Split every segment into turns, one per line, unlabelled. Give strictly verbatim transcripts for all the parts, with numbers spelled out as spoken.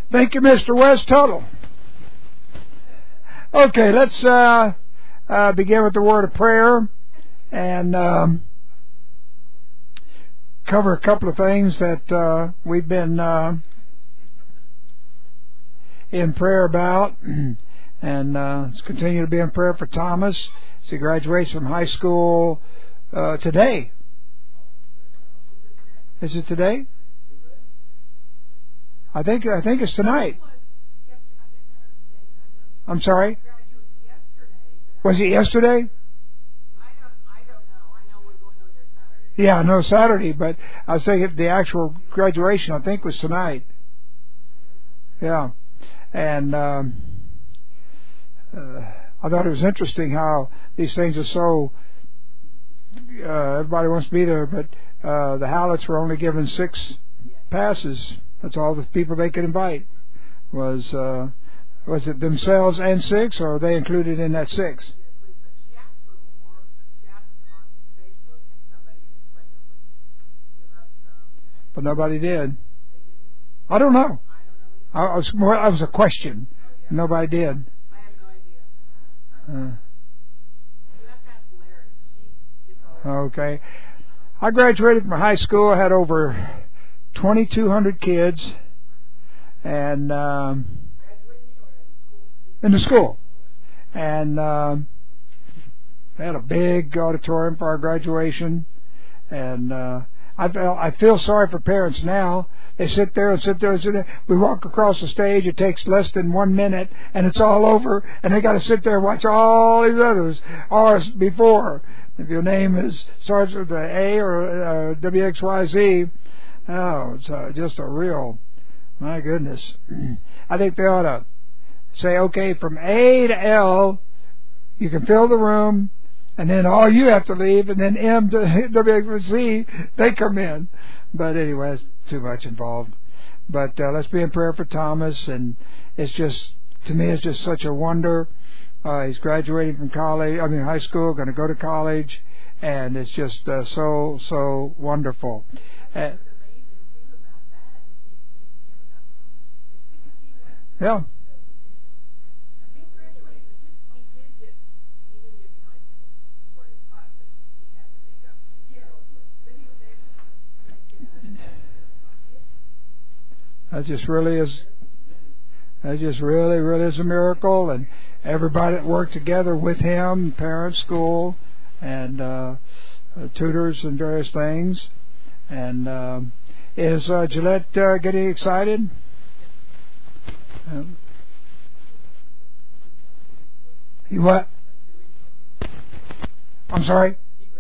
Thank you, Mister West Tuttle. Okay, let's uh, uh, begin with the word of prayer and um, cover a couple of things that uh, we've been uh, in prayer about. And uh, let's continue to be in prayer for Thomas as he graduates from high school uh, today. Is it today? I think I think it's tonight. I'm sorry? Was it yesterday? Yeah, no, Saturday, but I was thinking the actual graduation, I think, was tonight. Yeah. And um, uh, I thought it was interesting how these things are so, uh, everybody wants to be there, but uh, the Hallets were only given six passes. That's all the people they could invite. Was uh, was it themselves and six, or are they included in that six? But nobody did. I don't know. I was more. I was a question. Nobody did. Uh, okay. I graduated from high school. I had over twenty-two hundred kids, and um, in the school, and um, I had a big auditorium for our graduation, and uh, I feel I feel sorry for parents now. They sit there and sit there and sit there. We walk across the stage. It takes less than one minute, and it's all over. And they got to sit there and watch all these others ours before. If your name is starts with a A or uh, W X Y Z, oh, it's uh, just a real, my goodness. I think they ought to say, okay, from A to L, you can fill the room, and then all you have to leave, and then M to W X Y Z, they come in. But anyway, it's too much involved. But uh, let's be in prayer for Thomas, and it's just, to me, it's just such a wonder. Uh, he's graduating from college, I mean high school, going to go to college, and it's just uh, so, so wonderful. Uh, yeah. That just really is. That just really, really is a miracle, and everybody that worked together with him, parents, school, and uh, uh, tutors, and various things. And uh, is uh, Gillette uh, getting excited? Um, you what? I'm sorry.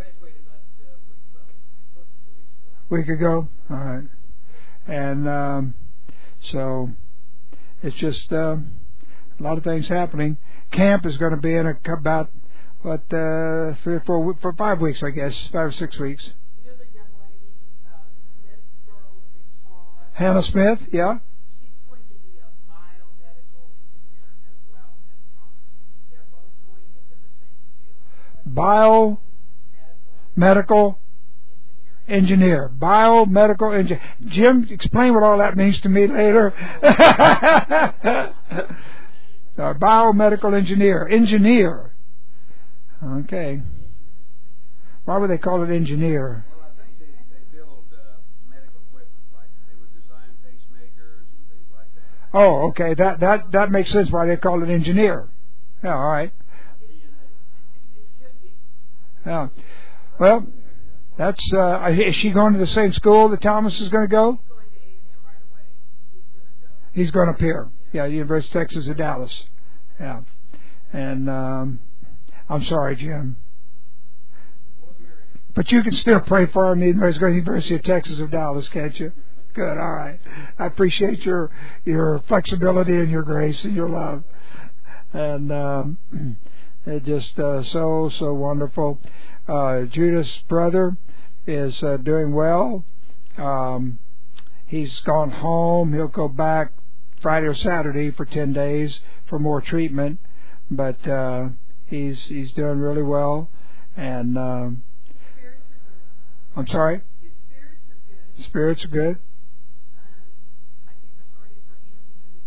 Week ago. All right. And um, so it's just uh, a lot of things happening. Camp is going to be in a, about what uh, three or four for five weeks, I guess, five or six weeks.
You know the young lady, uh, the Smith girl, the big tall.
Hannah Smith, yeah.
She's going to be a biomedical engineer as well as Thomas. They're both going into the same field.
Bio medical engineer. Biomedical engineer. Jim, explain what all that means to me later. uh, biomedical engineer. Engineer. Okay. Why would they call it engineer?
Well, I think they, they build uh, medical equipment, like they would design pacemakers and things like that.
Oh, okay. That that that makes sense why they call it engineer. Yeah, all right. Yeah. Well, that's. Uh, is she going to the same school that Thomas is going to go? He's going to appear. Yeah, University of Texas at Dallas. Yeah. And um, I'm sorry, Jim. But you can still pray for him. He's going to the University of Texas of Dallas, can't you? Good. All right. I appreciate your your flexibility and your grace and your love. And um, it just uh, so so wonderful. Uh, Judith's brother is uh, doing well. Um, he's gone home. He'll go back Friday or Saturday for ten days for more treatment. But uh, he's he's doing really well. And um, I'm sorry? Spirits are good. Spirits are good.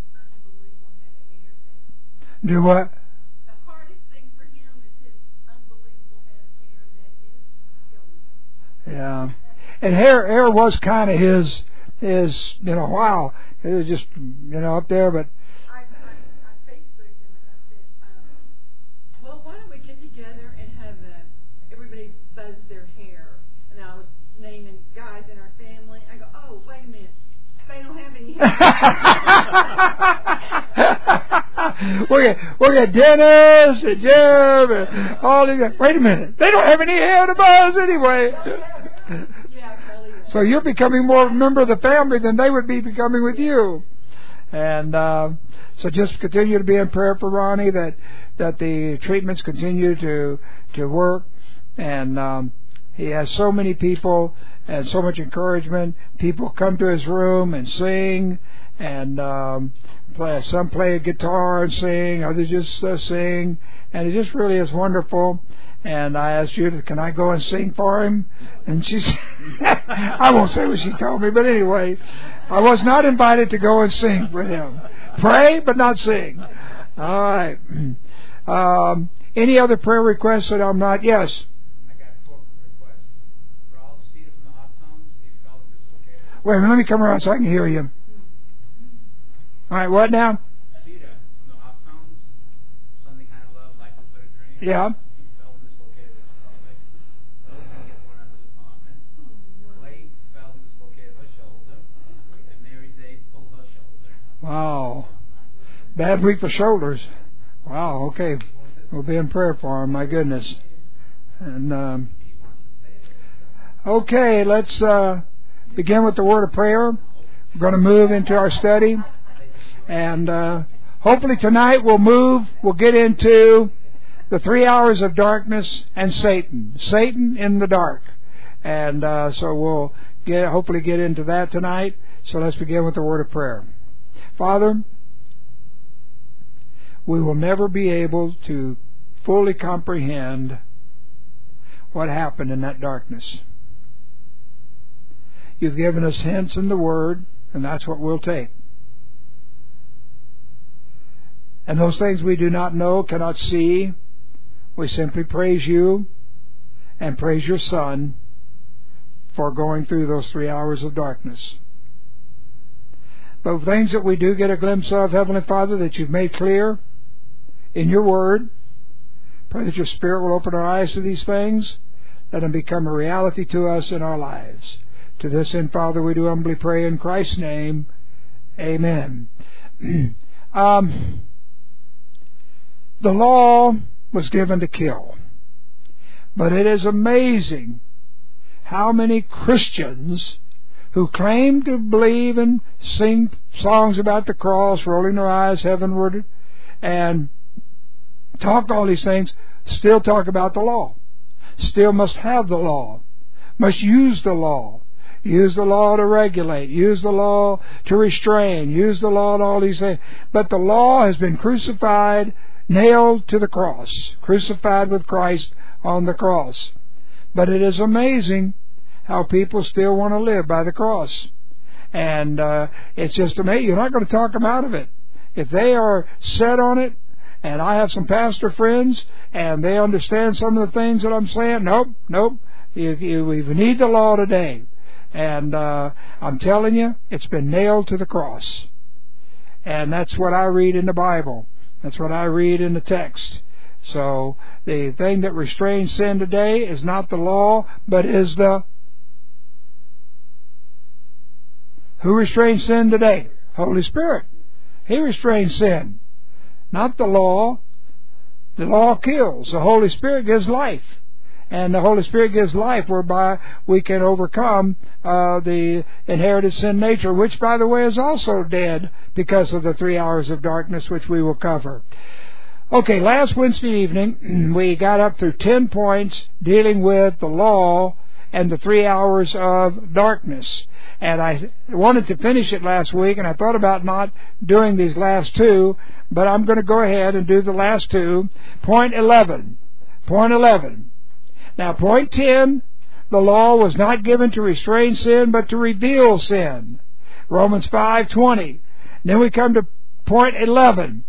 Do what?
The hardest thing for him is his unbelievable head of hair that is going.
Yeah. And hair, hair was kind of his, his, you know, wow. It was just, you know, up there, but.
I, I, I Facebooked him and I said, um, well, why don't we get together and have uh, everybody buzz their hair? And I was naming guys in our family. I go, oh, wait a minute. They don't have any hair.
we got, we got Dennis and Jim and all these guys. Wait a minute. They don't have any hair to buzz anyway.
Yeah, Kelly.
So you're becoming more a member of the family than they would be becoming with you. And uh, so just continue to be in prayer for Ronnie, that that the treatments continue to to work. And um, he has so many people and so much encouragement. People come to his room and sing, and um, play. Some play a guitar and sing, others just uh, sing, and it just really is wonderful. And I asked Judith, can I go and sing for him? And she said, I won't say what she told me, but anyway, I was not invited to go and sing for him. Pray, but not sing. All right. Um, any other prayer requests that I'm not? Yes.
I got four requests. Raul, Cedar from the Hot Tones, he felt dislocated.
Wait a minute, let me come around so I can hear you. All right, what now?
Cedar from the Hot Tones, Sunday Kind of Love, Life But a Dream.
Yeah. Wow. Bad week for shoulders. Wow, okay. We'll be in prayer for him, my goodness. And um, okay, let's uh, begin with the word of prayer. We're going to move into our study. And uh, hopefully tonight we'll move, we'll get into the three hours of darkness and Satan. Satan in the dark. And uh, so we'll get hopefully get into that tonight. So let's begin with the word of prayer. Father, we will never be able to fully comprehend what happened in that darkness. You've given us hints in the Word, and that's what we'll take. And those things we do not know, cannot see, we simply praise you and praise your Son for going through those three hours of darkness. But things that we do get a glimpse of, Heavenly Father, that you've made clear in your Word, pray that your Spirit will open our eyes to these things, let them become a reality to us in our lives. To this end, Father, we do humbly pray in Christ's name. Amen. um, the law was given to kill. But it is amazing how many Christians who claim to believe and sing songs about the cross, rolling their eyes heavenward, and talk all these things, still talk about the law. Still must have the law. Must use the law. Use the law to regulate. Use the law to restrain. Use the law to all these things. But the law has been crucified, nailed to the cross. Crucified with Christ on the cross. But it is amazing how people still want to live by the cross. And uh, it's just amazing. You're not going to talk them out of it. If they are set on it, and I have some pastor friends, and they understand some of the things that I'm saying, nope, nope, you, you, we need the law today. And uh, I'm telling you, it's been nailed to the cross. And that's what I read in the Bible. That's what I read in the text. So the thing that restrains sin today is not the law, but is the... Who restrains sin today? Holy Spirit. He restrains sin. Not the law. The law kills. The Holy Spirit gives life. And the Holy Spirit gives life whereby we can overcome uh, the inherited sin nature, which, by the way, is also dead because of the three hours of darkness, which we will cover. Okay, last Wednesday evening, we got up through ten points dealing with the law and the three hours of darkness. And I wanted to finish it last week, and I thought about not doing these last two, but I'm going to go ahead and do the last two. Point eleven. Point eleven. Now, point ten, the law was not given to restrain sin, but to reveal sin. Romans five twenty. Then we come to point eleven.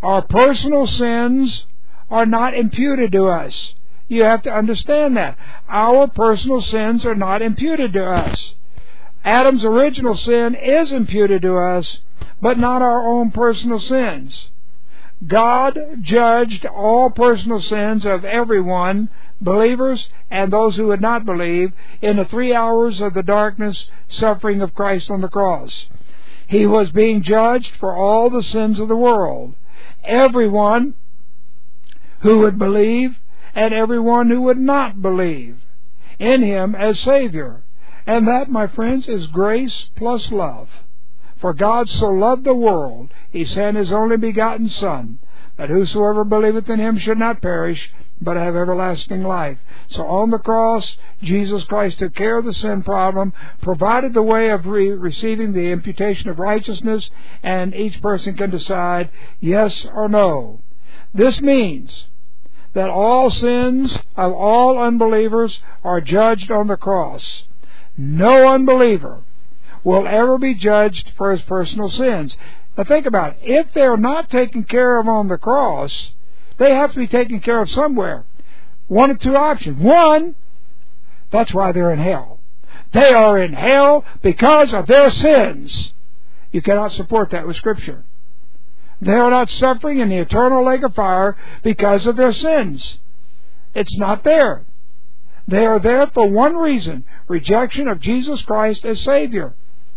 Our personal sins are not imputed to us. You have to understand that. Our personal sins are not imputed to us. Adam's original sin is imputed to us, but not our own personal sins. God judged all personal sins of everyone, believers and those who would not believe, in the three hours of the darkness suffering of Christ on the cross. He was being judged for all the sins of the world. Everyone who would believe and everyone who would not believe in Him as Savior. And that, my friends, is grace plus love. For God so loved the world, He sent His only begotten Son, that whosoever believeth in Him should not perish, but have everlasting life. So on the cross, Jesus Christ took care of the sin problem, provided the way of re- receiving the imputation of righteousness, and each person can decide yes or no. This means that all sins of all unbelievers are judged on the cross. No unbeliever will ever be judged for his personal sins. Now think about it. If they're not taken care of on the cross, they have to be taken care of somewhere. One of two options. One, that's why they're in hell. They are in hell because of their sins. You cannot support that with Scripture. They are not suffering in the eternal lake of fire because of their sins. It's not there. They are there for one reason: rejection of Jesus Christ as Savior.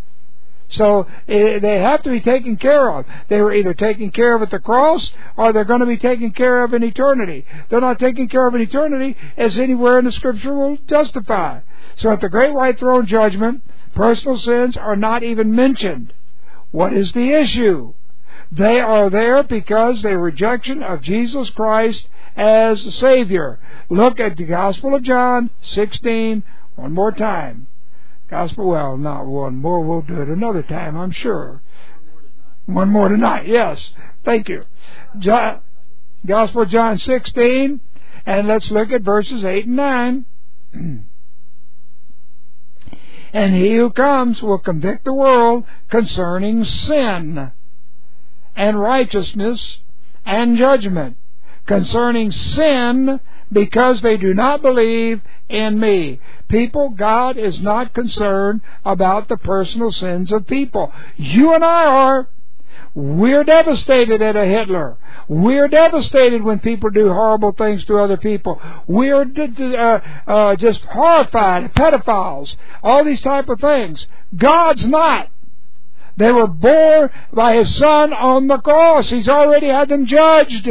So they have to be taken care of. They were either taken care of at the cross, or they're going to be taken care of in eternity. They're not taken care of in eternity, as anywhere in the Scripture will justify. So at the Great White Throne Judgment, personal sins are not even mentioned. What is the issue? They are there because they rejection of Jesus Christ as Savior. Look at the Gospel of John sixteen one more time. Gospel, well, not one more. We'll do it another time, I'm sure. One more tonight, yes. Thank you. John, Gospel of John sixteen, and let's look at verses eight and nine. And he who comes will convict the world concerning sin and righteousness and judgment. Concerning sin, because they do not believe in me. People, God is not concerned about the personal sins of people. You and I are. We're devastated at a Hitler. We're devastated when people do horrible things to other people. We're uh, uh, just horrified at pedophiles. All these type of things. God's not. They were born by His Son on the cross. He's already had them judged.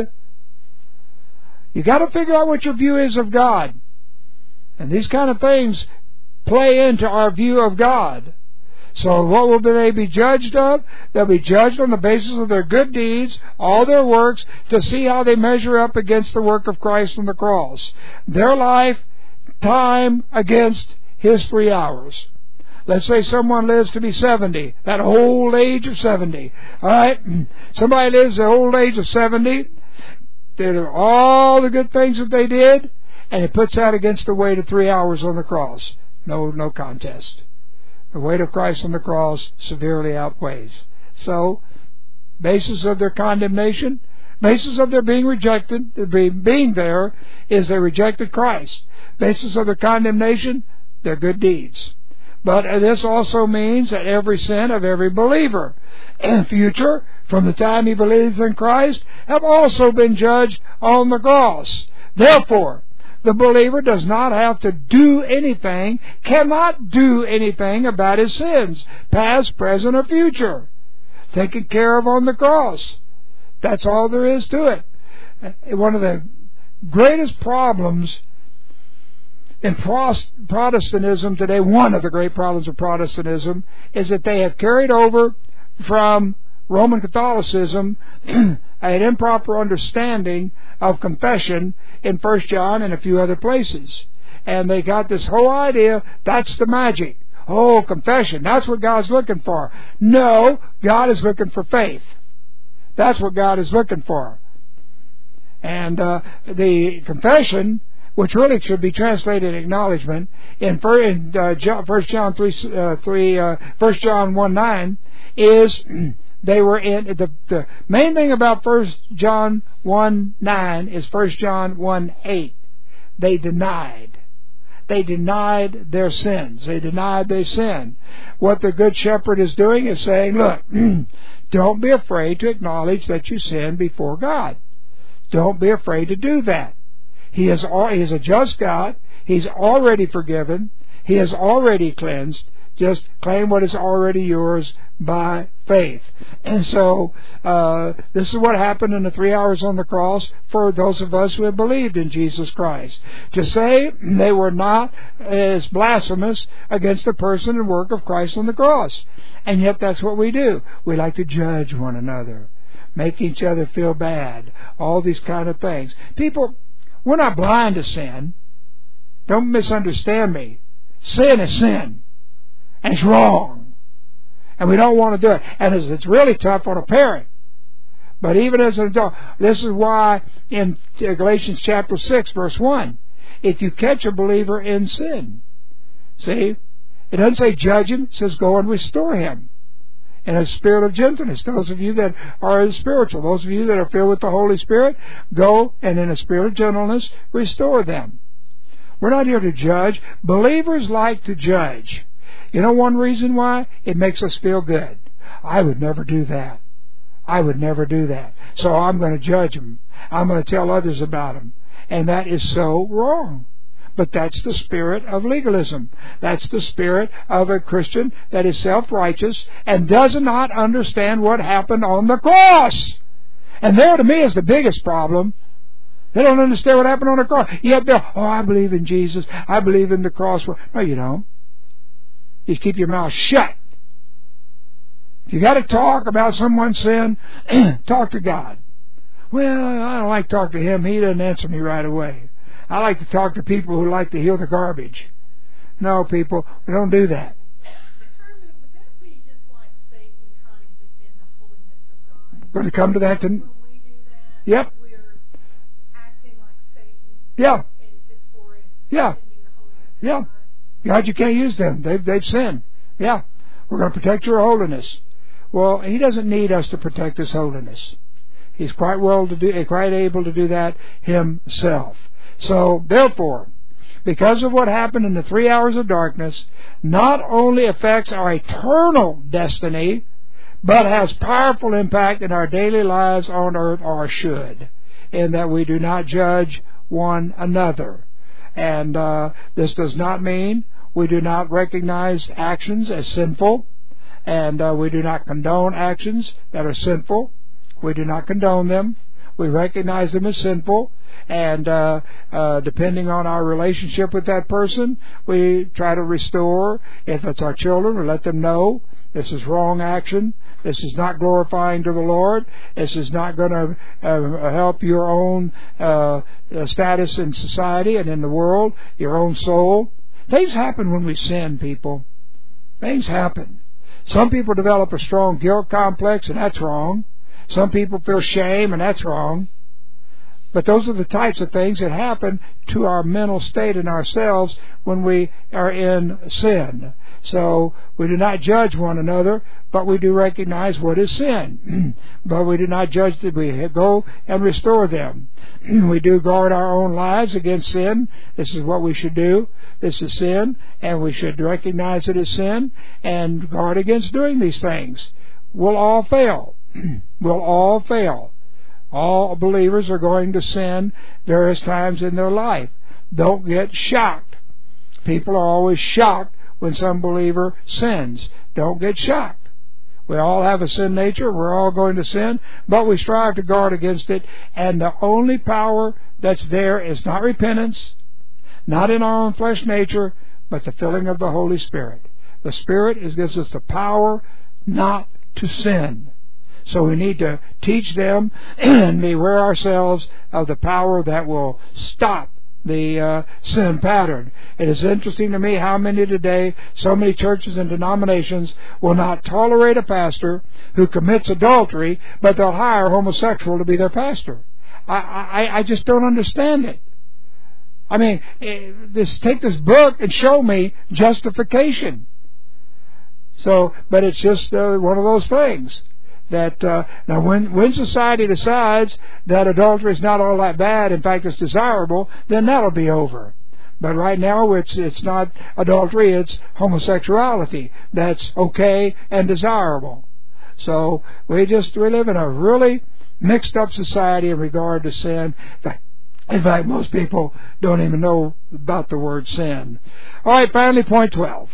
You got to figure out what your view is of God. And these kind of things play into our view of God. So what will they be judged of? They'll be judged on the basis of their good deeds, all their works, to see how they measure up against the work of Christ on the cross. Their life, time against His three hours. Let's say someone lives to be seventy, that old age of seventy. All right? Somebody lives the old age of seventy. They did all the good things that they did, and it puts that against the weight of three hours on the cross. No, no contest. The weight of Christ on the cross severely outweighs. So, basis of their condemnation, basis of their being rejected, being there, is they rejected Christ. Basis of their condemnation, their good deeds. But this also means that every sin of every believer in future, from the time he believes in Christ, have also been judged on the cross. Therefore, the believer does not have to do anything, cannot do anything about his sins, past, present, or future. Taken care of on the cross. That's all there is to it. One of the greatest problems in Protestantism today, one of the great problems of Protestantism, is that they have carried over from Roman Catholicism an improper understanding of confession in First John and a few other places. And they got this whole idea, that's the magic. Oh, confession, that's what God's looking for. No, God is looking for faith. That's what God is looking for. And uh, the confession, which really should be translated acknowledgement, in First John three, uh, three, uh, First John one nine, is They were in the the main thing about First John one nine is First John one eight. They denied. They denied their sins. They denied their sin. What the Good Shepherd is doing is saying, look, don't be afraid to acknowledge that you sin before God. Don't be afraid to do that. He is, he is a just God. He's already forgiven. He has already cleansed. Just claim what is already yours by faith. And so uh, this is what happened in the three hours on the cross for those of us who have believed in Jesus Christ. To say they were not as blasphemous against the person and work of Christ on the cross. And yet that's what we do. We like to judge one another, make each other feel bad, all these kind of things. People, we're not blind to sin. Don't misunderstand me. Sin is sin. And it's wrong. And we don't want to do it. And it's really tough on a parent. But even as an adult, this is why in Galatians chapter six, verse one, if you catch a believer in sin, see, it doesn't say judge him, it says go and restore him in a spirit of gentleness. Those of you that are spiritual, those of you that are filled with the Holy Spirit, go and in a spirit of gentleness, restore them. We're not here to judge. Believers like to judge. You know one reason why? It makes us feel good. I would never do that. I would never do that. So I'm going to judge them. I'm going to tell others about them. And that is so wrong. But that's the spirit of legalism. That's the spirit of a Christian that is self-righteous and does not understand what happened on the cross. And there to me is the biggest problem. They don't understand what happened on the cross. Yet they're, oh, I believe in Jesus. I believe in the cross. No, you don't. You keep your mouth shut. If you got to talk about someone's sin, talk to God. Well, I don't like to talk to Him. He doesn't answer me right away. I like to talk to people who like to heal the garbage. No, people, we don't do that.
Herman, would that be just like Satan trying to defend the holiness of God?
Going to come to that. To,
when we do that,
yep.
we're acting like Satan.
Yeah.
And as far as
Yeah.
defending the holiness
Yeah.
of God.
God, you can't use them. They've, they've sinned. Yeah. We're going to protect your holiness. Well, He doesn't need us to protect His holiness. He's quite well to do, quite able to do that Himself. So, therefore, because of what happened in the three hours of darkness, not only affects our eternal destiny, but has powerful impact in our daily lives on earth, or should, in that we do not judge one another. And uh, this does not mean we do not recognize actions as sinful, and uh, we do not condone actions that are sinful. We do not condone them. We recognize them as sinful, and uh, uh, depending on our relationship with that person, we try to restore. If it's our children, we let them know this is wrong action. This is not glorifying to the Lord. This is not going to uh, help your own uh, status in society and in the world, your own soul. Things happen when we sin, people. Things happen. Some people develop a strong guilt complex, and that's wrong. Some people feel shame, and that's wrong. But those are the types of things that happen to our mental state and ourselves when we are in sin. So we do not judge one another, but we do recognize what is sin. But we do not judge them. We go and restore them. We do guard our own lives against sin. This is what we should do. This is sin, and we should recognize it as sin and guard against doing these things. We'll all fail. We'll all fail. All believers are going to sin various times in their life. Don't get shocked. People are always shocked when some believer sins. Don't get shocked. We all have a sin nature. We're all going to sin, but we strive to guard against it. And the only power that's there is not repentance, not in our own flesh nature, but the filling of the Holy Spirit. The Spirit is, gives us the power not to sin. So we need to teach them and beware ourselves of the power that will stop the uh, sin pattern. It is interesting to me how many today, so many churches and denominations, will not tolerate a pastor who commits adultery, but they'll hire a homosexual to be their pastor. I, I, I just don't understand it. I mean, this, take this book and show me justification. So, but it's just uh, one of those things. that uh, now when when society decides that adultery is not all that bad, in fact it's desirable, then that'll be over. But right now it's it's not adultery, it's homosexuality that's okay and desirable. So we just we live in a really mixed up society in regard to sin. In fact, in fact, most people don't even know about the word sin. All right, finally, point twelve.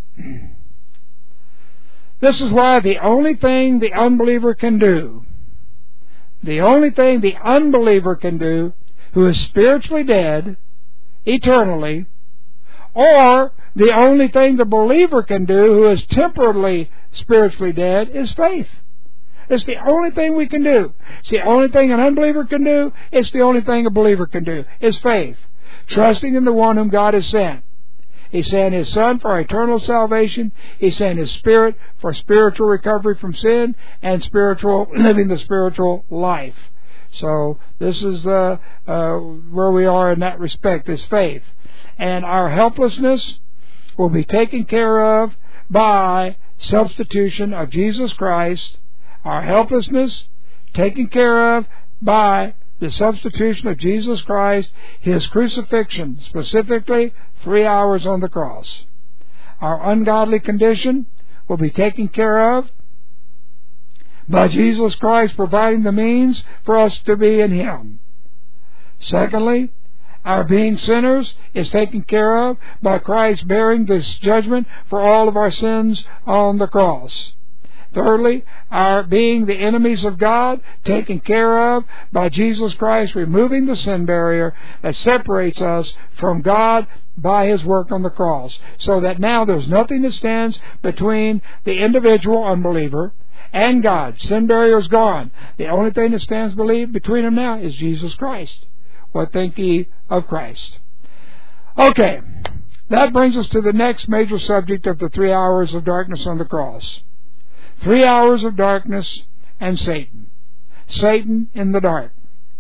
This is why the only thing the unbeliever can do, the only thing the unbeliever can do, who is spiritually dead, eternally, or the only thing the believer can do, who is temporarily spiritually dead, is faith. It's the only thing we can do. It's the only thing an unbeliever can do. It's the only thing a believer can do, is faith. Trusting in the one whom God has sent. He sent His Son for eternal salvation. He sent His Spirit for spiritual recovery from sin and spiritual living the spiritual life. So this is uh, uh, where we are in that respect, is faith. And our helplessness will be taken care of by substitution of Jesus Christ. Our helplessness taken care of by the substitution of Jesus Christ, His crucifixion, specifically three hours on the cross. Our ungodly condition will be taken care of by Jesus Christ providing the means for us to be in Him. Secondly, our being sinners is taken care of by Christ bearing this judgment for all of our sins on the cross. Thirdly, our being the enemies of God, taken care of by Jesus Christ removing the sin barrier that separates us from God by His work on the cross. So that now there's nothing that stands between the individual unbeliever and God. Sin barrier is gone. The only thing that stands between them now is Jesus Christ. What think ye of Christ? Okay, that brings us to the next major subject of the three hours of darkness on the cross. Three hours of darkness and Satan. Satan in the dark.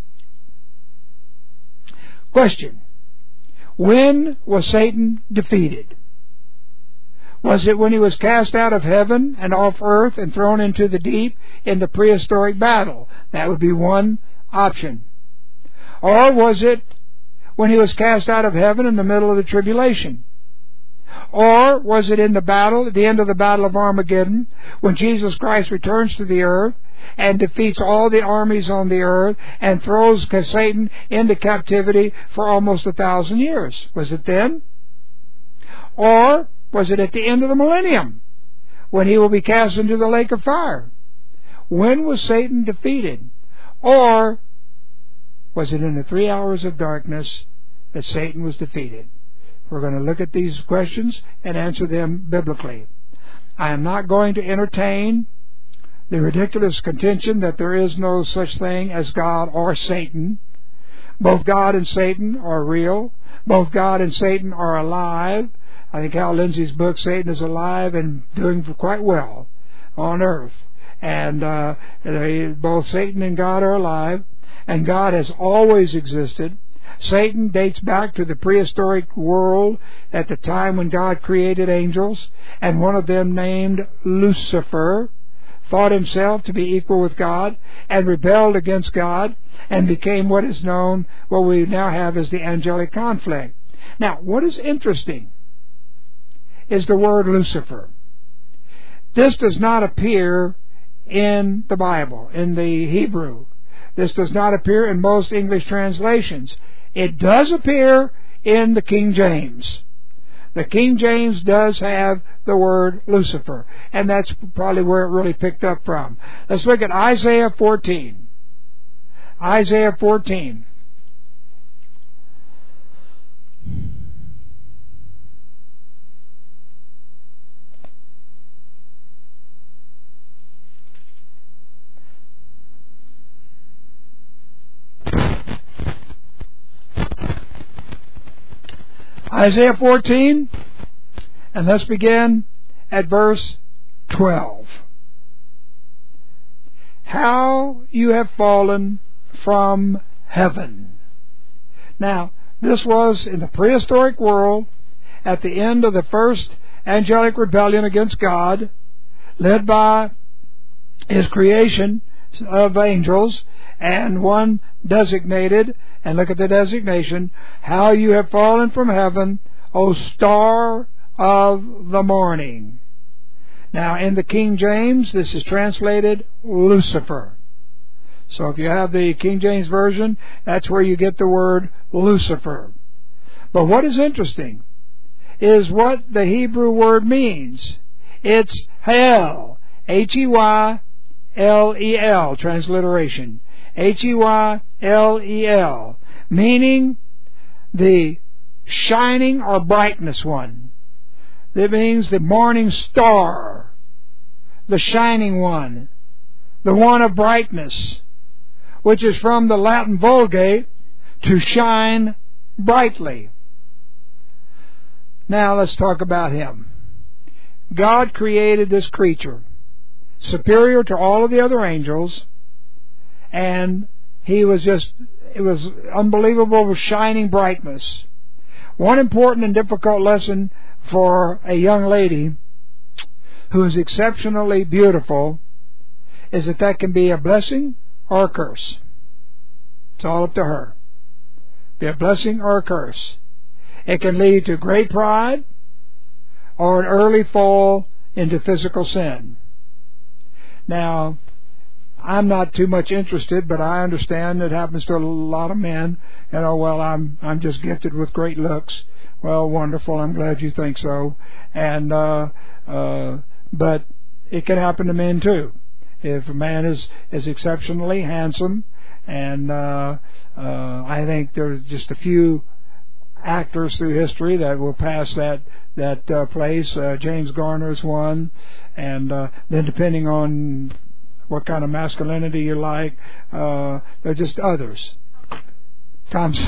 Question. When was Satan defeated? Was it when he was cast out of heaven and off earth and thrown into the deep in the prehistoric battle? That would be one option. Or was it when he was cast out of heaven in the middle of the tribulation? Or was it in the battle, at the end of the Battle of Armageddon, when Jesus Christ returns to the earth and defeats all the armies on the earth and throws Satan into captivity for almost a thousand years? Was it then? Or was it at the end of the millennium, when he will be cast into the lake of fire? When was Satan defeated? Or was it in the three hours of darkness that Satan was defeated? We're going to look at these questions and answer them biblically. I am not going to entertain the ridiculous contention that there is no such thing as God or Satan. Both God and Satan are real. Both God and Satan are alive. I think Hal Lindsey's book, Satan is Alive and doing quite well on earth. And uh, they, both Satan and God are alive. And God has always existed. Satan dates back to the prehistoric world at the time when God created angels, and one of them, named Lucifer, thought himself to be equal with God and rebelled against God and became what is known, what we now have as the angelic conflict. Now, what is interesting is the word Lucifer. This does not appear in the Bible, in the Hebrew. This does not appear in most English translations. It does appear in the King James. The King James does have the word Lucifer, and that's probably where it really picked up from. Let's look at Isaiah fourteen. Isaiah fourteen. Isaiah fourteen, and let's begin at verse twelve. How you have fallen from heaven. Now, this was in the prehistoric world at the end of the first angelic rebellion against God, led by his creation of angels, and one designated, and look at the designation, how you have fallen from heaven, O star of the morning. Now, in the King James, this is translated Lucifer. So if you have the King James Version, that's where you get the word Lucifer. But what is interesting is what the Hebrew word means. It's Hel, H E Y L E L, transliteration. H E Y L E L, meaning the shining or brightness one. That means the morning star, the shining one, the one of brightness, which is from the Latin Vulgate, to shine brightly. Now let's talk about him. God created this creature, superior to all of the other angels, and he was just, it was unbelievable shining brightness. One important and difficult lesson for a young lady who is exceptionally beautiful is that that can be a blessing or a curse. It's all up to her. Be a blessing or a curse. It can lead to great pride or an early fall into physical sin. Now, I'm not too much interested, but I understand it happens to a lot of men. You know, well, I'm I'm just gifted with great looks. Well, wonderful. I'm glad you think so. And uh, uh, but it can happen to men too. If a man is is exceptionally handsome, and uh, uh, I think there's just a few actors through history that will pass that that uh, place. Uh, James Garner's one, and uh, then depending on what kind of masculinity you like, uh, there are just others. Tom's.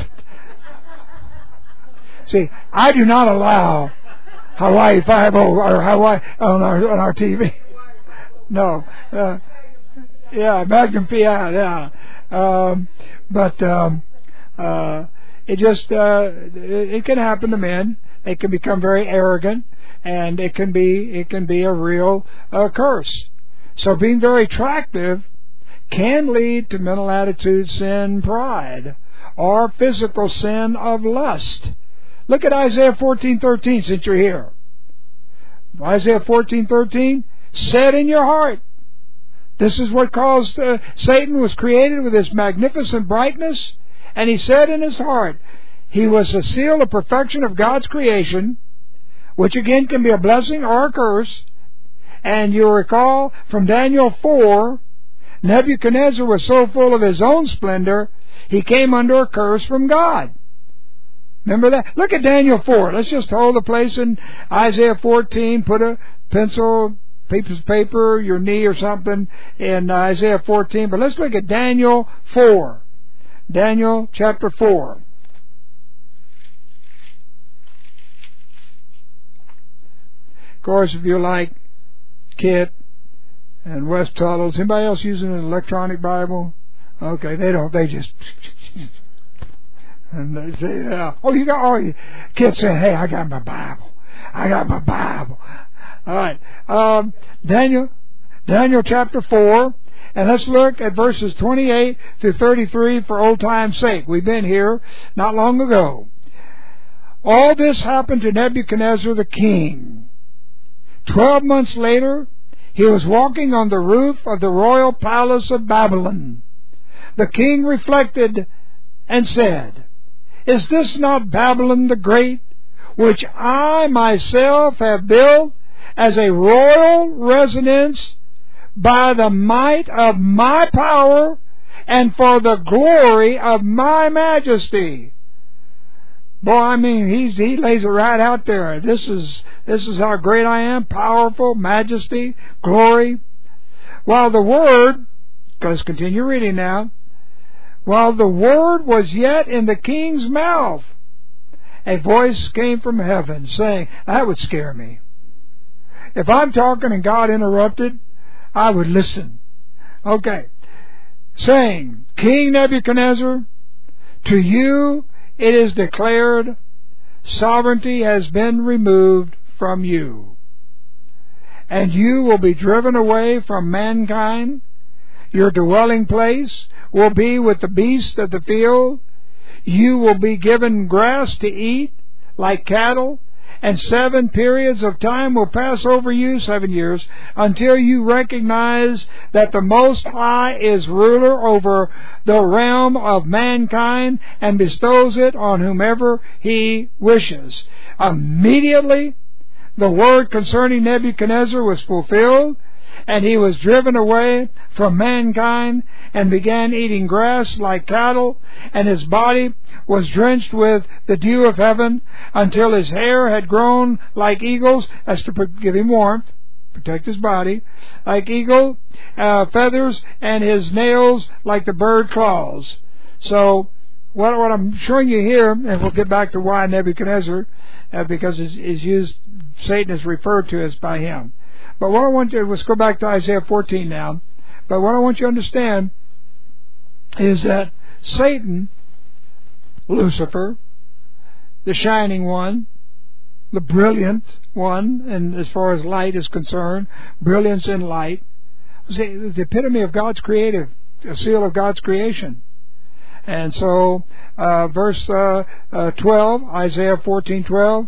See, I do not allow Hawaii Five-O or Hawaii on our on our T V. No, uh, yeah, Magnum P I, yeah, um, but um, uh, it just uh, it, it can happen to men. They can become very arrogant, and it can be it can be a real uh, curse. So being very attractive can lead to mental attitude sin, pride, or physical sin of lust. Look at Isaiah fourteen thirteen since you're here. Isaiah fourteen thirteen, said in your heart. This is what caused uh, Satan was created with his magnificent brightness, and he said in his heart, he was a seal of perfection of God's creation, which again can be a blessing or a curse. And you recall from Daniel four, Nebuchadnezzar was so full of his own splendor, he came under a curse from God. Remember that? Look at Daniel four. Let's just hold the place in Isaiah fourteen. Put a pencil, piece of paper, your knee or something in Isaiah fourteen. But let's look at Daniel four. Daniel chapter four. Of course, if you like Kit and West Tuttle's, anybody else using an electronic Bible? Okay, they don't. They just... And they say, yeah. Oh, you got, oh, you, kids saying, hey, I got my Bible. I got my Bible. All right. Um, Daniel, Daniel chapter four. And let's look at verses twenty-eight to thirty-three for old time's sake. We've been here not long ago. All this happened to Nebuchadnezzar the king. Twelve months later, he was walking on the roof of the royal palace of Babylon. The king reflected and said, is this not Babylon the Great, which I myself have built as a royal residence by the might of my power and for the glory of my majesty? Boy, I mean, he's, he lays it right out there. This is, this is how great I am, powerful, majesty, glory. While the word, let's continue reading now. While the word was yet in the king's mouth, a voice came from heaven saying, that would scare me. If I'm talking and God interrupted, I would listen. Okay. Saying, King Nebuchadnezzar, to you it is declared, sovereignty has been removed from you, and you will be driven away from mankind. Your dwelling place will be with the beasts of the field. You will be given grass to eat like cattle, and seven periods of time will pass over you, seven years, until you recognize that the Most High is ruler over the realm of mankind and bestows it on whomever He wishes. Immediately, the word concerning Nebuchadnezzar was fulfilled, and he was driven away from mankind and began eating grass like cattle, and his body was drenched with the dew of heaven until his hair had grown like eagles, as to give him warmth, protect his body, like eagle uh, feathers, and his nails like the bird claws. So what, what I'm showing you here, and we'll get back to why Nebuchadnezzar, uh, because it's, it's used, Satan is referred to as by him. But what I want to, let's go back to Isaiah fourteen now. But what I want you to understand is that Satan, Lucifer, the shining one, the brilliant one, and as far as light is concerned, brilliance in light, was the, was the epitome of God's creative, a seal of God's creation. And so, uh, verse uh, uh, twelve, Isaiah fourteen twelve,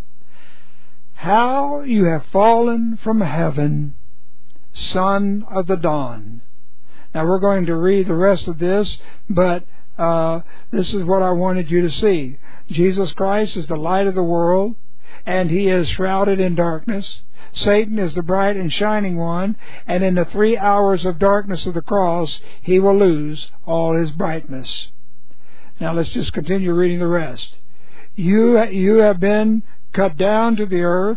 how you have fallen from heaven, son of the dawn. Now we're going to read the rest of this, but uh, this is what I wanted you to see. Jesus Christ is the light of the world, and He is shrouded in darkness. Satan is the bright and shining one, and in the three hours of darkness of the cross, he will lose all his brightness. Now let's just continue reading the rest. You, you have been cut down to the earth,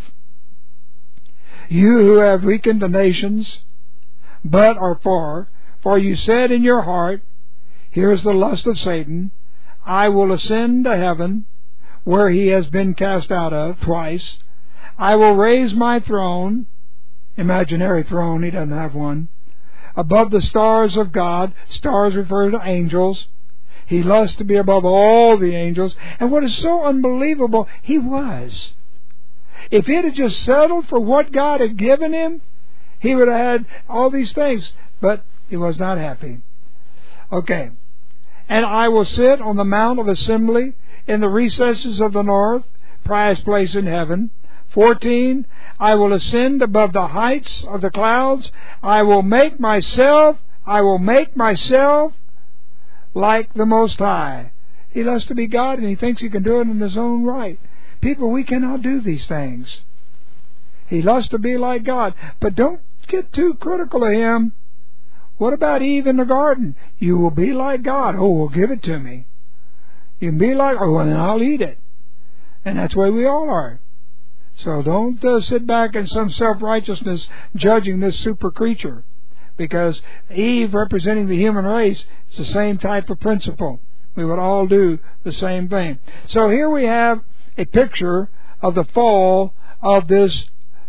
you who have weakened the nations, but are far. For you said in your heart, here is the lust of Satan, I will ascend to heaven, where he has been cast out of twice. I will raise my throne, imaginary throne, he doesn't have one, above the stars of God. Stars refer to angels. He lusts to be above all the angels. And what is so unbelievable, he was. If he had just settled for what God had given him, he would have had all these things. But he was not happy. Okay. And I will sit on the mount of assembly in the recesses of the north, prized place in heaven. fourteen. I will ascend above the heights of the clouds. I will make myself, I will make myself like the Most High. He loves to be God, and he thinks he can do it in his own right. People, we cannot do these things. He loves to be like God. But don't get too critical of him. What about Eve in the garden? You will be like God. Oh, well, give it to me. You can be like, oh, well, then I'll eat it. And that's the way we all are. So don't uh, sit back in some self-righteousness judging this super creature. Because Eve, representing the human race, is the same type of principle. We would all do the same thing. So here we have a picture of the fall of this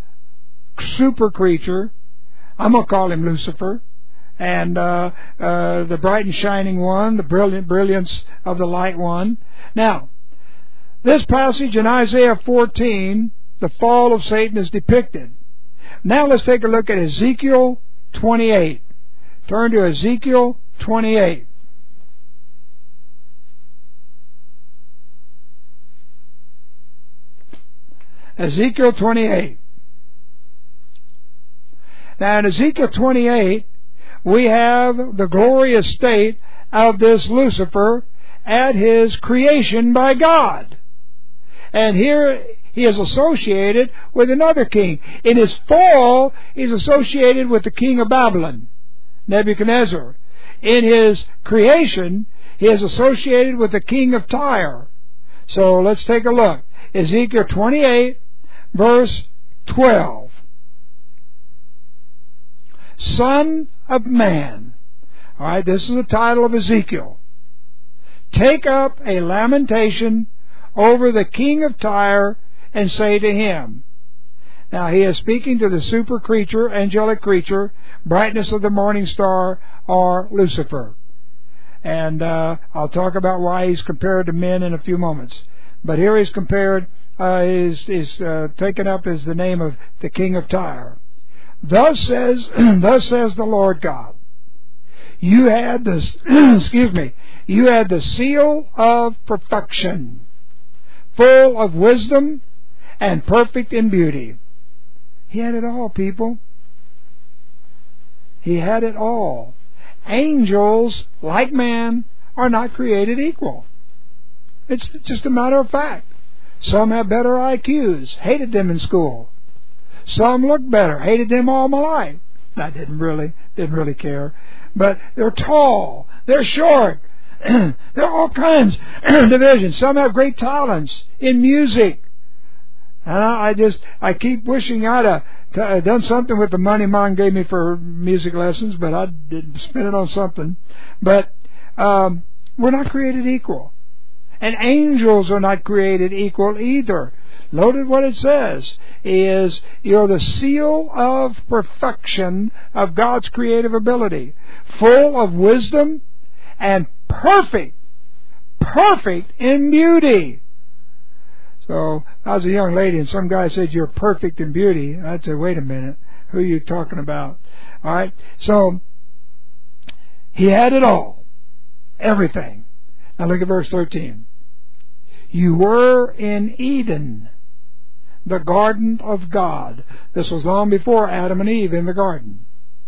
super creature. I'm going to call him Lucifer. And uh, uh, the bright and shining one, the brilliant brilliance of the light one. Now, this passage in Isaiah fourteen, the fall of Satan is depicted. Now let's take a look at Ezekiel twenty-eight. Turn to Ezekiel twenty-eight. Ezekiel twenty-eight. Now in Ezekiel twenty-eight, we have the glorious state of this Lucifer at his creation by God. And here he is associated with another king. In his fall, he's associated with the king of Babylon, Nebuchadnezzar. In his creation, he is associated with the king of Tyre. So let's take a look. Ezekiel twenty-eight, verse twelve. Son of man. All right, this is the title of Ezekiel. Take up a lamentation over the king of Tyre and say to him. Now he is speaking to the super creature, angelic creature, brightness of the morning star, or Lucifer. And uh, I'll talk about why he's compared to men in a few moments. But here he's compared, uh, is is uh, taken up as the name of the king of Tyre. Thus says, thus says the Lord God. You had the, excuse me, you had the seal of perfection, full of wisdom and perfect in beauty. He had it all, people. He had it all. Angels, like man, are not created equal. It's just a matter of fact. Some have better I Qs. Hated them in school. Some look better. Hated them all my life. I didn't really, didn't really care. But they're tall. They're short. There are all kinds of divisions. Some have great talents in music. And I just, I keep wishing I'd have t- uh, done something with the money Mom gave me for music lessons, but I didn't spend it on something. But um, we're not created equal. And angels are not created equal either. Notice what it says is you're the seal of perfection of God's creative ability, full of wisdom and perfect, perfect in beauty. So I was a young lady and some guy said, you're perfect in beauty. I'd say, wait a minute, who are you talking about? All right, so he had it all, everything. Now look at verse thirteen. You were in Eden, the garden of God. This was long before Adam and Eve in the garden.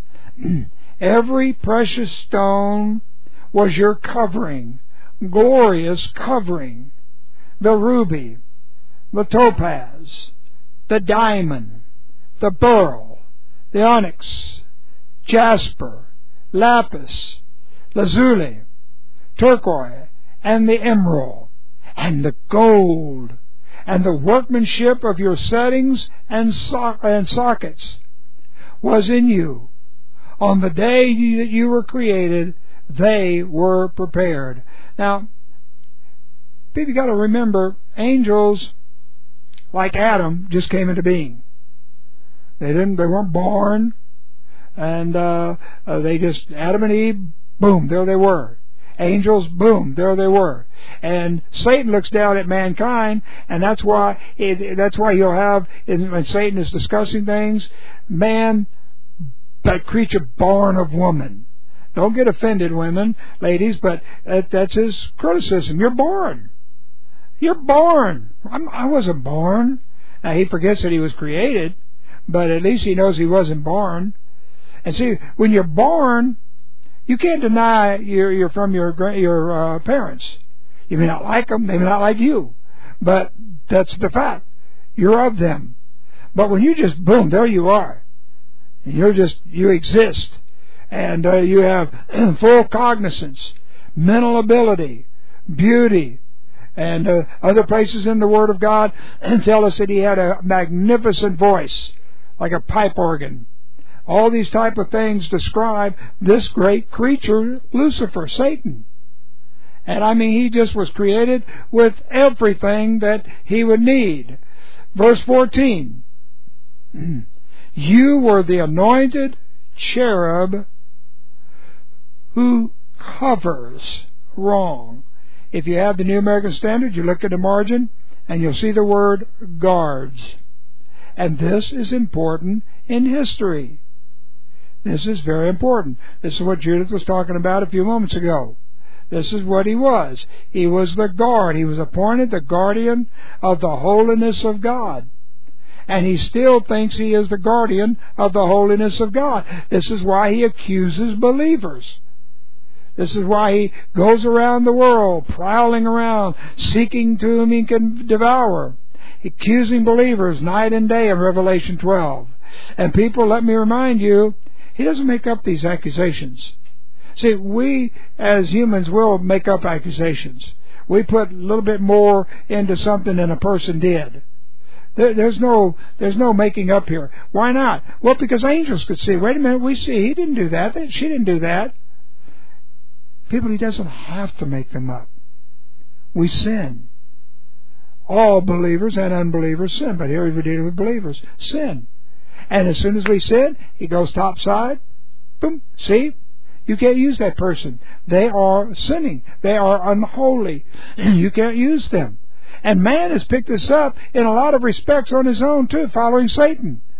Every precious stone was your covering, glorious covering. The ruby, the topaz, the diamond, the beryl, the onyx, jasper, lapis, lazuli, turquoise, and the emerald, and the gold, and the workmanship of your settings and, so- and sockets was in you. On the day you, that you were created, they were prepared. Now, people got to remember, angels, like Adam, just came into being. They didn't. They weren't born, and uh, uh, they just Adam and Eve, boom, there they were. Angels, boom, there they were. And Satan looks down at mankind, and that's why it, that's why he'll have, when Satan is discussing things, man, that creature born of woman. Don't get offended, women, ladies, but that, that's his criticism. You're born. You're born. I'm, I wasn't born. Now, he forgets that he was created, but at least he knows he wasn't born. And see, when you're born, you can't deny you're, you're from your your uh, parents. You may not like them, they may not like you, but that's the fact. You're of them. But when you just, boom, there you are. You're just, you exist. And uh, you have full cognizance, mental ability, beauty, and uh, other places in the Word of God tell us that he had a magnificent voice, like a pipe organ. All these type of things describe this great creature, Lucifer, Satan. And I mean, he just was created with everything that he would need. Verse fourteen. You were the anointed cherub who covers. Wrong. If you have the New American Standard, you look at the margin and you'll see the word guards. And this is important in history. This is very important. This is what Judith was talking about a few moments ago. This is what he was. He was the guard. He was appointed the guardian of the holiness of God. And he still thinks he is the guardian of the holiness of God. This is why he accuses believers. This is why he goes around the world, prowling around, seeking to whom he can devour, accusing believers night and day in Revelation twelve. And people, let me remind you, he doesn't make up these accusations. See, we as humans will make up accusations. We put a little bit more into something than a person did. There, there's no there's no making up here. Why not? Well, because angels could see. Wait a minute, we see he didn't do that. She didn't do that. People, he doesn't have to make them up. We sin. All believers and unbelievers sin. But here we're dealing with believers. Sin. And as soon as we sin, he goes topside. Boom. See? You can't use that person. They are sinning. They are unholy. You can't use them. And man has picked this up in a lot of respects on his own too, following Satan.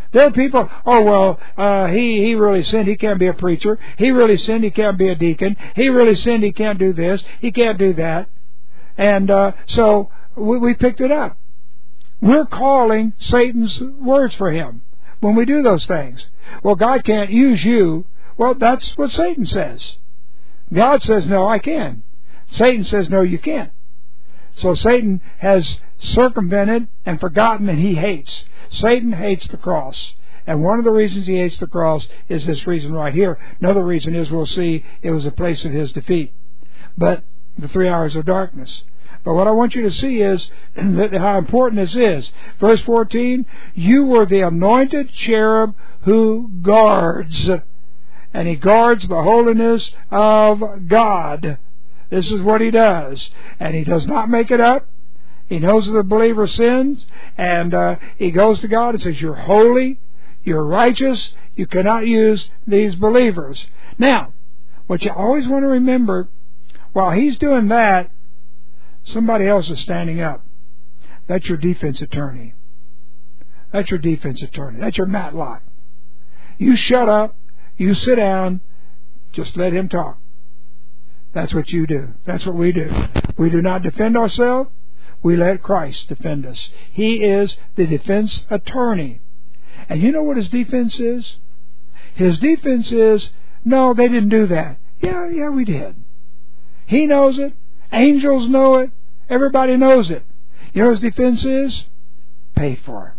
There are people, oh, well, uh, he, he really sinned, he can't be a preacher. He really sinned, he can't be a deacon. He really sinned, he can't do this, he can't do that. And uh, so we, we picked it up. We're calling Satan's words for him when we do those things. Well, God can't use you. Well, that's what Satan says. God says, no, I can. Satan says, no, you can't. So Satan has circumvented and forgotten that he hates. Satan hates the cross. And one of the reasons he hates the cross is this reason right here. Another reason is we'll see it was a place of his defeat. But the three hours of darkness. But what I want you to see is that how important this is. Verse fourteen, you were the anointed cherub who guards. And he guards the holiness of God. This is what he does. And he does not make it up. He knows the believer's sins. And uh, he goes to God and says, you're holy, you're righteous, you cannot use these believers. Now, what you always want to remember, while he's doing that, somebody else is standing up. That's your defense attorney. That's your defense attorney. That's your Matlock. You shut up. You sit down. Just let him talk. That's what you do. That's what we do. We do not defend ourselves. We let Christ defend us. He is the defense attorney. And you know what his defense is? His defense is, no, they didn't do that. Yeah, yeah, we did. He knows it. Angels know it. Everybody knows it. You know what his defense is? Paid for.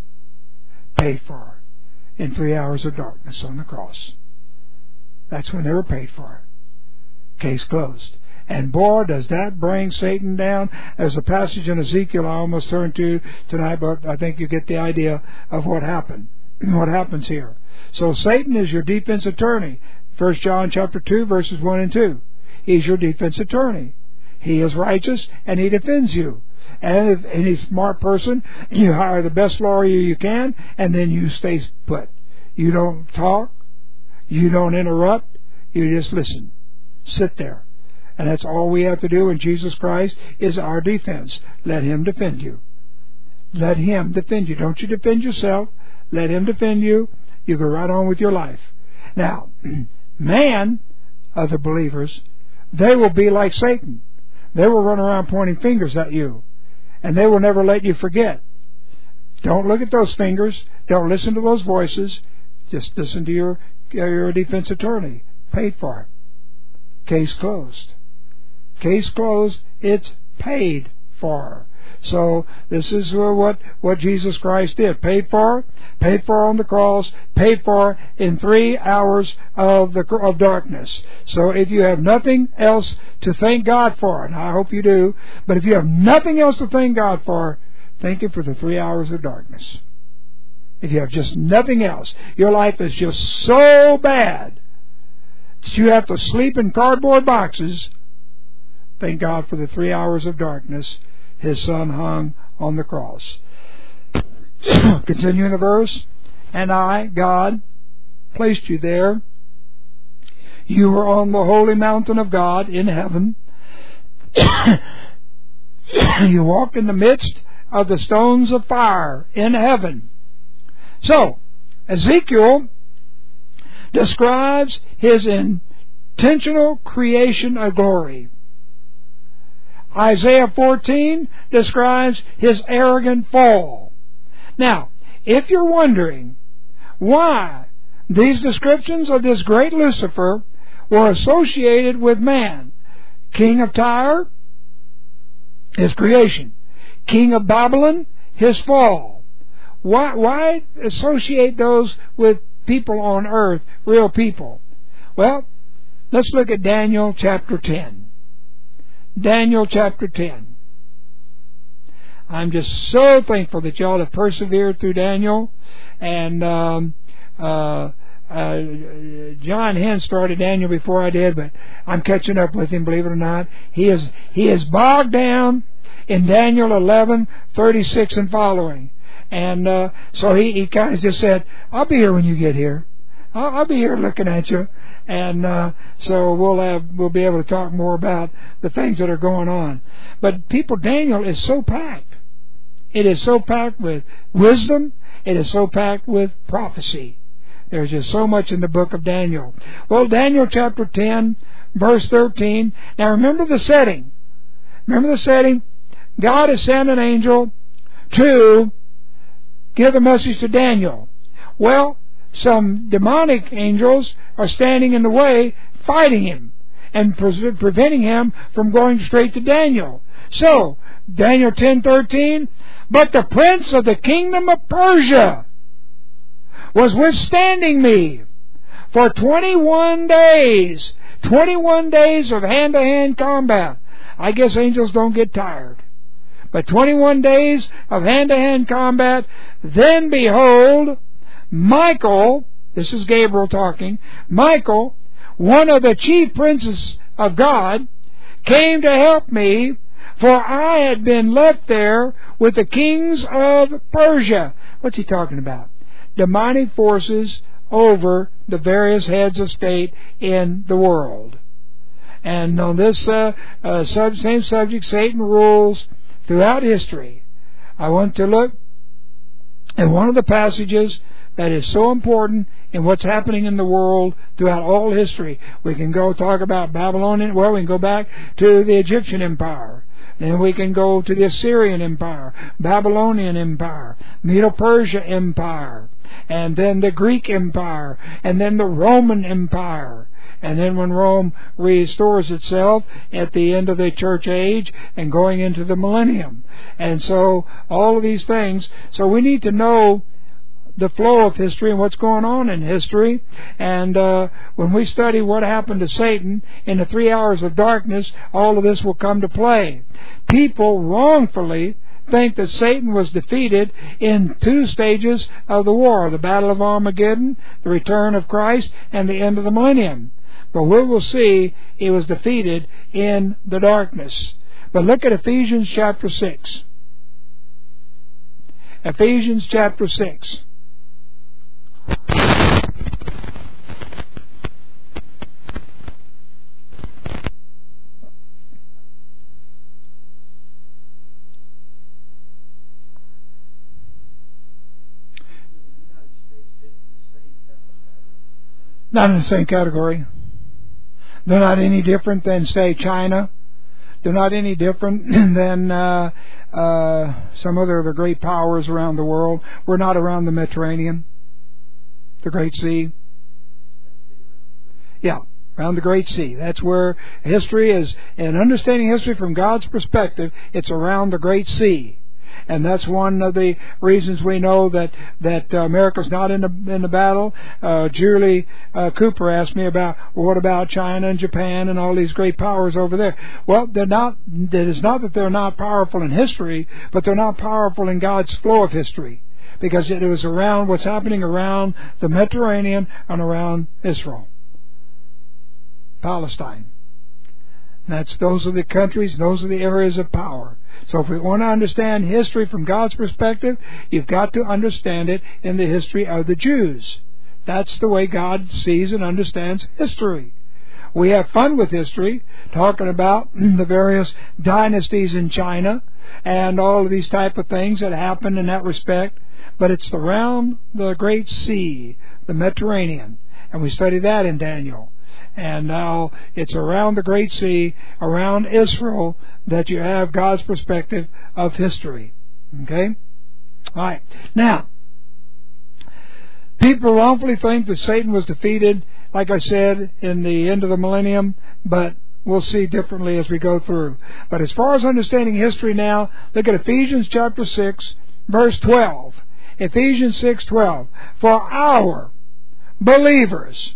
Paid for. In three hours of darkness on the cross. That's when they were paid for. Case closed. And boy, does that bring Satan down. There's a passage in Ezekiel I almost turned to tonight, but I think you get the idea of what happened. What happens here. So Satan is your defense attorney. First John chapter two, verses one and two. He's your defense attorney. He is righteous, and he defends you. And if any smart person, you hire the best lawyer you can, and then you stay put. You don't talk. You don't interrupt. You just listen. Sit there. And that's all we have to do in Jesus Christ is our defense. Let Him defend you. Let Him defend you. Don't you defend yourself. Let Him defend you. You go right on with your life. Now, man, other believers, they will be like Satan. They will run around pointing fingers at you. And they will never let you forget. Don't look at those fingers. Don't listen to those voices. Just listen to your, your defense attorney. Paid for it. Case closed. Case closed. It's paid for. So this is what, what Jesus Christ did. Paid for, paid for on the cross, paid for in three hours of the of darkness. So if you have nothing else to thank God for, and I hope you do, but if you have nothing else to thank God for, thank Him for the three hours of darkness. If you have just nothing else, your life is just so bad that you have to sleep in cardboard boxes, thank God for the three hours of darkness His Son hung on the cross. Continuing the verse, and I, God, placed you there. You were on the holy mountain of God in heaven. You walked in the midst of the stones of fire in heaven. So, Ezekiel describes his intentional creation of glory. Isaiah fourteen describes his arrogant fall. Now, if you're wondering why these descriptions of this great Lucifer were associated with man, king of Tyre, his creation, king of Babylon, his fall. Why, why associate those with people on earth, real people? Well, let's look at Daniel chapter ten. Daniel chapter ten. I'm just so thankful that y'all have persevered through Daniel. And um, uh, uh, John Henn started Daniel before I did, but I'm catching up with him, believe it or not. He is he is bogged down in Daniel eleven, thirty-six and following. And uh, so he, he kind of just said, I'll be here when you get here. I'll, I'll be here looking at you. And uh, so we'll have we'll be able to talk more about the things that are going on. But people, Daniel is so packed. It is so packed with wisdom. It is so packed with prophecy. There's just so much in the book of Daniel. Well, Daniel chapter ten, verse thirteen. Now remember the setting. Remember the setting? God has sent an angel to give a message to Daniel. Well, some demonic angels are standing in the way, fighting him and pre- preventing him from going straight to Daniel. So, Daniel ten thirteen, but the prince of the kingdom of Persia was withstanding me for twenty-one days. twenty-one days of hand-to-hand combat. I guess angels don't get tired. But twenty-one days of hand-to-hand combat. Then behold, Michael, this is Gabriel talking, Michael, one of the chief princes of God, came to help me, for I had been left there with the kings of Persia. What's he talking about? Demonic forces over the various heads of state in the world. And on this uh, uh, sub- same subject, Satan rules throughout history. I want to look at one of the passages that is so important in what's happening in the world throughout all history. We can go talk about Babylonian, well, we can go back to the Egyptian Empire. Then we can go to the Assyrian Empire, Babylonian Empire, Medo-Persia Empire, and then the Greek Empire, and then the Roman Empire. And then when Rome restores itself at the end of the church age and going into the millennium. And so all of these things, so we need to know the flow of history and what's going on in history. And uh, when we study what happened to Satan in the three hours of darkness, all of this will come to play. People wrongfully think that Satan was defeated in two stages of the war, the Battle of Armageddon, the return of Christ, and the end of the millennium. But we will see he was defeated in the darkness. But look at Ephesians chapter six. Ephesians chapter six. Not in the same category. They're not any different than, say, China. They're not any different than uh, uh, some other of the great powers around the world. We're not around the Mediterranean, the Great Sea. Yeah, around the Great Sea. That's where history is, and understanding history from God's perspective, it's around the Great Sea. And that's one of the reasons we know that that uh, America's not in the in the battle. Uh, Julie uh, Cooper asked me about, well, what about China and Japan and all these great powers over there? Well, they're not. It is not that they're not powerful in history, but they're not powerful in God's flow of history, because it was around what's happening around the Mediterranean and around Israel, Palestine. That's those are the countries. Those are the areas of power. So if we want to understand history from God's perspective, you've got to understand it in the history of the Jews. That's the way God sees and understands history. We have fun with history, talking about the various dynasties in China and all of these type of things that happened in that respect. But it's around the Great Sea, the Mediterranean. And we study that in Daniel. And now it's around the Great Sea, around Israel, that you have God's perspective of history. Okay? All right. Now, people wrongfully think that Satan was defeated, like I said, in the end of the millennium, but we'll see differently as we go through. But as far as understanding history now, look at Ephesians chapter six, verse twelve. Ephesians six twelve. For our believers.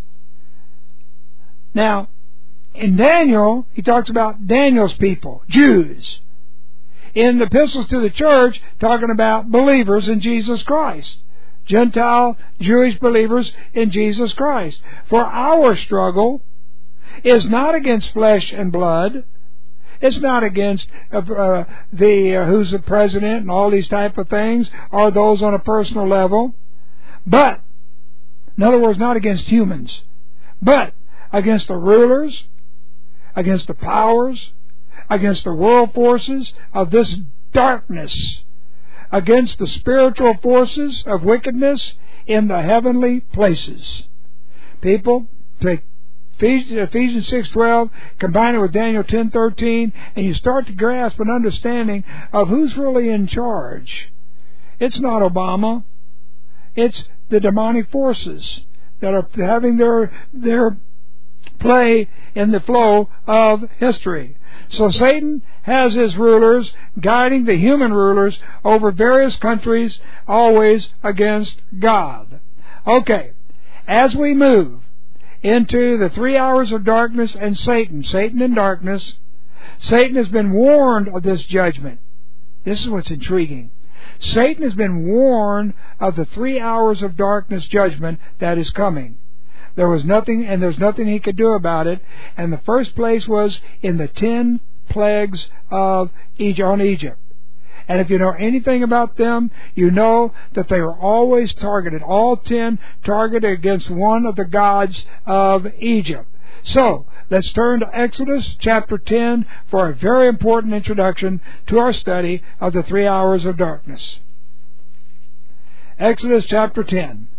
Now, in Daniel, he talks about Daniel's people, Jews. In the epistles to the church, talking about believers in Jesus Christ. Gentile, Jewish believers in Jesus Christ. For our struggle is not against flesh and blood. It's not against uh, uh, the uh, who's the president and all these type of things, or those on a personal level. But, in other words, not against humans. But against the rulers, against the powers, against the world forces of this darkness, against the spiritual forces of wickedness in the heavenly places. People, take Ephesians six twelve, combine it with Daniel ten thirteen, and you start to grasp an understanding of who's really in charge. It's not Obama. It's the demonic forces that are having their their play in the flow of history. So Satan has his rulers guiding the human rulers over various countries, always against God. Okay, as we move into the three hours of darkness and Satan, Satan in darkness, Satan has been warned of this judgment. This is what's intriguing. Satan has been warned of the three hours of darkness judgment that is coming. There was nothing, and there's nothing he could do about it. And the first place was in the ten plagues of Egypt, on Egypt. And if you know anything about them, you know that they were always targeted, all ten targeted against one of the gods of Egypt. So, let's turn to Exodus chapter ten for a very important introduction to our study of the three hours of darkness. Exodus chapter ten.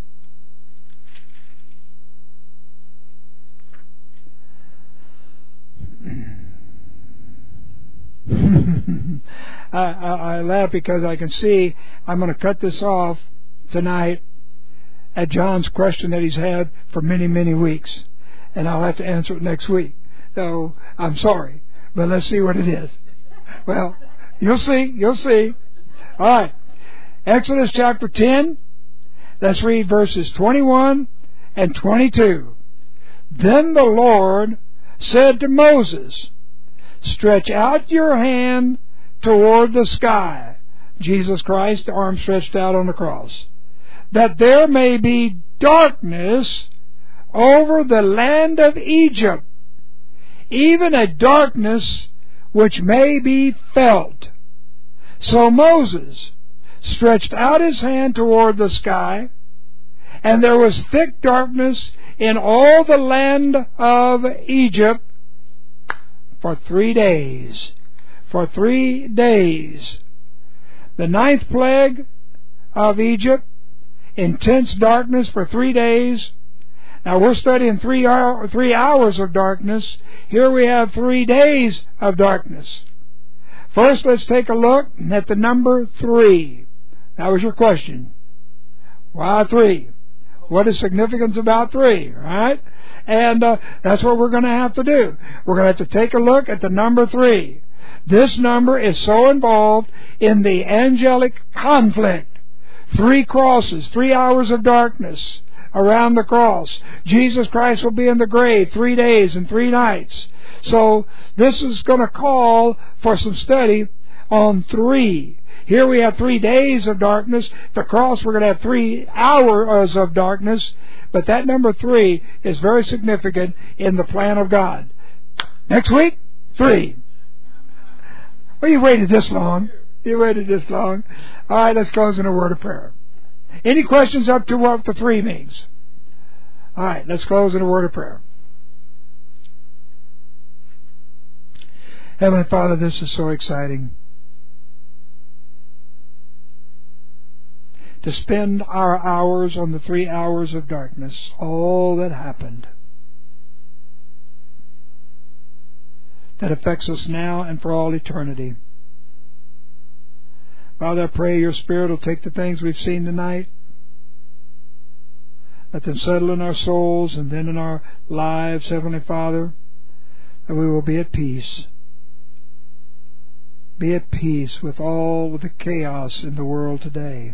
I, I, I laugh because I can see I'm going to cut this off tonight at John's question that he's had for many, many weeks. And I'll have to answer it next week. So, I'm sorry. But let's see what it is. Well, you'll see. You'll see. All right. Exodus chapter ten. Let's read verses twenty-one and twenty-two. Then the Lord said to Moses, stretch out your hand toward the sky. Jesus Christ, the arm stretched out on the cross. That there may be darkness over the land of Egypt, even a darkness which may be felt. So Moses stretched out his hand toward the sky, and there was thick darkness in all the land of Egypt for three days. For three days. The ninth plague of Egypt, intense darkness for three days. Now we're studying three, hour, three hours of darkness. Here we have three days of darkness. First, let's take a look at the number three. That was your question. Why three? What is significance about three? Right? And uh, that's what we're going to have to do. We're going to have to take a look at the number three. This number is so involved in the angelic conflict. Three crosses, three hours of darkness around the cross. Jesus Christ will be in the grave three days and three nights. So this is going to call for some study on three. Here we have three days of darkness. The cross, we're going to have three hours of darkness. But that number three is very significant in the plan of God. Next week, three. Well, you waited this long. You waited this long. All right, let's close in a word of prayer. Any questions up to what the three means? All right, let's close in a word of prayer. Heavenly Father, this is so exciting. To spend our hours on the three hours of darkness, all that happened, that affects us now and for all eternity. Father, I pray your Spirit will take the things we've seen tonight, let them settle in our souls and then in our lives, Heavenly Father, that we will be at peace. Be at peace with all the chaos in the world today.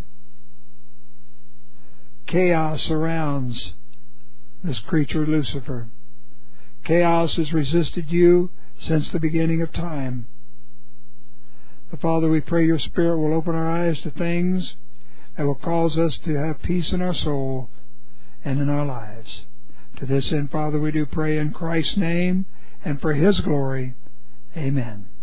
Chaos surrounds this creature, Lucifer. Chaos has resisted you since the beginning of time. But Father, we pray your Spirit will open our eyes to things that will cause us to have peace in our soul and in our lives. To this end, Father, we do pray in Christ's name and for His glory. Amen.